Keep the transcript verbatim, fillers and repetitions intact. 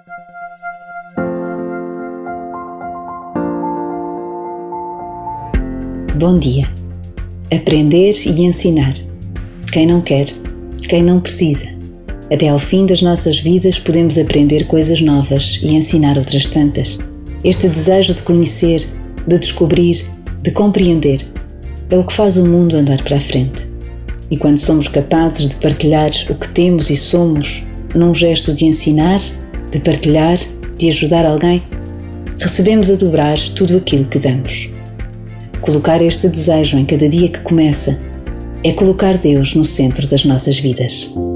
Bom dia. Aprender e ensinar. Quem não quer, quem não precisa. Até ao fim das nossas vidas podemos aprender coisas novas e ensinar outras tantas. Este desejo de conhecer, de descobrir, de compreender, é o que faz o mundo andar para a frente. E quando somos capazes de partilhar o que temos e somos, num gesto de ensinar, de partilhar, de ajudar alguém, recebemos a dobrar tudo aquilo que damos. Colocar este desejo em cada dia que começa é colocar Deus no centro das nossas vidas.